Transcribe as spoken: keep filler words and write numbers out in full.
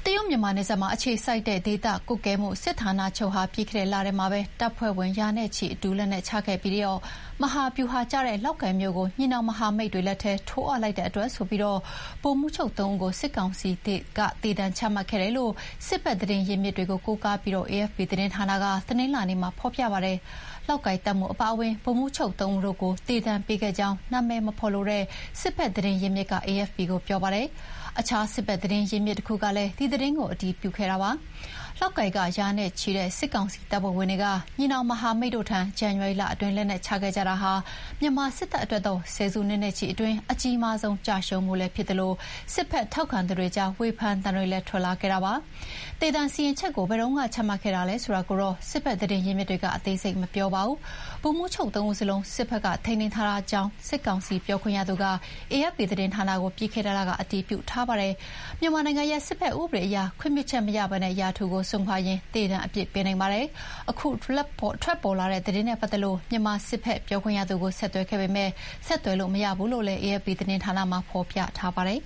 တရုတ်မြန်မာနယ်စပ်မှာအခြေစိုက်တဲ့ဒေသကွပ်ကဲမှုစစ်ဌာနချုပ်ဟာပြီးခဲ့တဲ့လထဲမှာပဲတပ်ဖွဲ့ဝင်ရာနဲ့ချီအတူလက်နက်ချခဲ့ပြီးတော့မဟာဗျူဟာကျတဲ့လောက်ကိုင်မြို့ကိုညီနောင်မဟာမိတ်တွေလက်ထဲထိုးအပ်လိုက်တဲ့အတွက်ဆိုပြီးတော့ဗိုလ်မှူးချုပ်သုံးဦးကိုစစ်ကောင်စီကတည်တံချမှတ်ခဲ့တယ်လို့စစ်ဘက်သတင်းရင်းမြစ်တွေကိုကိုးကားပြီးတော့ အေ အက်ဖ် ပီ သတင်းဌာနကသတင်းလာနေမှာဖော်ပြပါတယ်။လောက်ကိုင်တပ်မှုအပါအဝင်ဗိုလ်မှူးချုပ်သုံးဦးတို့ကိုတည်တံပေးခဲ့ကြောင်းနာမည်မဖော်လိုတဲ့စစ်ဘက်သတင်းရင်းမြစ်က အေ အက်ဖ် ပီ ကိုပြောပါတယ်။အခြားစစ်ဘက်သတင်းရင်းမြစ်တစ်ခုကလည်းဒီသတင်းကိုအတည်ပြုခဲ့တာပါ။လောက်ကိုင်ကရာနဲ့ချီတဲ့စစ်ကောင်စီတပ်ဖွဲ့ဝင်တွေကညီနောင်မဟာမိတ်တို့ထံဇန်နဝါရီလအတွင်းလက်နက်ချခဲ့ကြတာဟာမြန်မာစစ်တပ်အတွက်တော့ဆယ်စုနှစ်နဲ့ချီအတွင်းအကြီးမားဆုံးကြာရှုံးမှုလည်းဖြစ်တယ်လို့စစ်ဘက်ထောက်ခံသူတွေကြားဝေဖန်တမ်းတွေလည်းထွက်လာခဲ့တာပါ။ဒေသစီရင်ချက်ကိုဘယ်တော့မှချမှတ်ခဲ့တာလဲဆိုတာကိုတော့စစ်ဘက်သတင်းရင်းမြစ်တွေကအသေးစိတ်မပြောပါဘူး။ဗိုလ်မှူးချုပ်သုံးဦးစလုံးစစ်ဘက်ကထိန်းသိမ်းထားတာကြောင့်စစ်ကောင်စီပြောခွင့်ရသူက အေ အက်ဖ် ပီ သတင်းဌာနကိုပြီးခဲ့တဲ့လကအတည်ပြုထားပါတယ်။မြန်မာနိုင်ငံရဲ့စစ်ဘက်ဥပဒေအရခွင့်ပြုချက်မရဘဲနဲ့ရာထူကိုစွန့်ခွာရင်တည်တံအပြစ်ပေးနိုင်ပါတယ်။အခုထွက်ပေါ်ထွက်ပေါ်လာတဲ့သတင်းနဲ့ပတ်သက်လို့မြန်မာစစ်ဘက်ပြောခွင့်ရသူကိုဆက်သွယ်ခဲ့ပေမဲ့ဆက်သွယ်လို့မရဘူးလို့လည်း အေ အက်ဖ် ပီ သတင်းဌာနမှာဖော်ပြထားပါတယ်